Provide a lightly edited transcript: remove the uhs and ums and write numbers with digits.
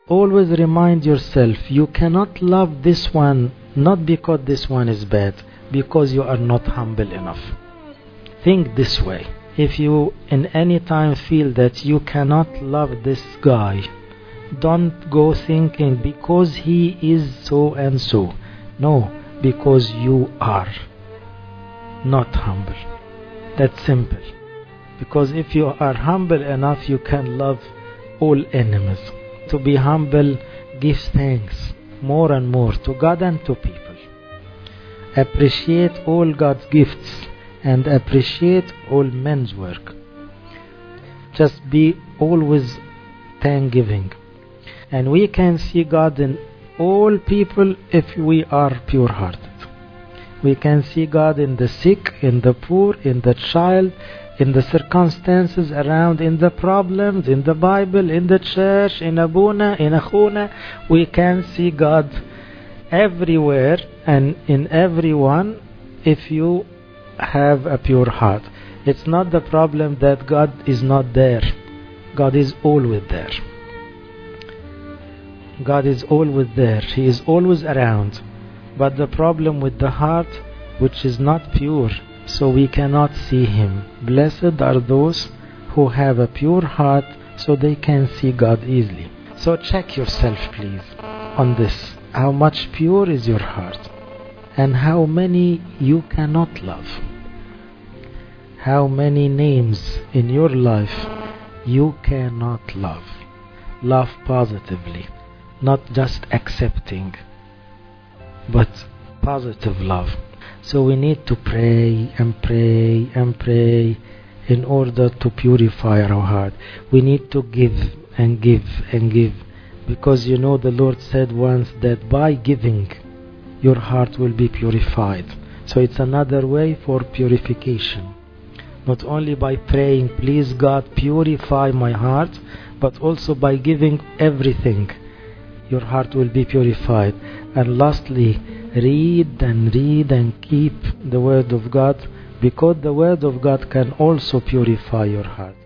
Always remind yourself, you cannot love this one not because this one is bad, because you are not humble enough. Think this way. If you in any time feel that you cannot love this guy, don't go thinking because he is so and so. No, because you are not humble. That's simple. Because if you are humble enough, you can love all enemies. To be humble gives thanks more and more to God and to people. Appreciate all God's gifts and appreciate all men's work. Just be always thanksgiving. And we can see God in all people if we are pure-hearted. We can see God in the sick, in the poor, in the child, in the circumstances around, in the problems, in the Bible, in the church, in Abuna, in Akhuna. We can see God everywhere and in everyone if you have a pure heart. It's not the problem that God is not there. God is always there. God is always there. He is always around. But the problem with the heart, which is not pure, so we cannot see Him. Blessed are those who have a pure heart, so they can see God easily. So check yourself, please, on this. How much pure is your heart? And how many you cannot love? How many names in your life you cannot love? Love positively, not just accepting, but positive love. So we need to pray and pray and pray in order to purify our heart. We need to give and give and give, because you know the Lord said once that by giving your heart will be purified. So it's another way for purification. Not only by praying, please God purify my heart, but also by giving everything, your heart will be purified. And lastly, read and keep the Word of God, because the Word of God can also purify your heart.